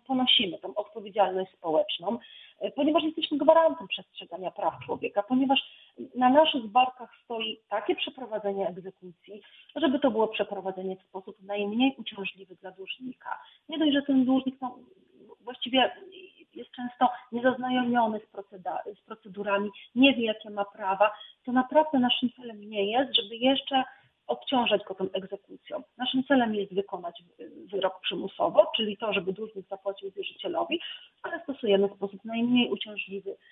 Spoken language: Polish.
ponosimy tą odpowiedzialność społeczną, ponieważ jesteśmy gwarantem przestrzegania praw człowieka, ponieważ na naszych barkach stoi takie przeprowadzenie egzekucji, żeby to było przeprowadzenie w sposób najmniej uciążliwy dla dłużnika. Nie dość, że ten dłużnik właściwie jest często niezaznajomiony z procedurami, nie wie, jakie ma prawa, to naprawdę naszym celem nie jest, żeby jeszcze obciążać go tą egzekucją. Naszym celem jest wykonać wyrok przymusowo, czyli to, żeby dłużnik zapłacił wierzycielowi, ale stosujemy w sposób najmniej uciążliwy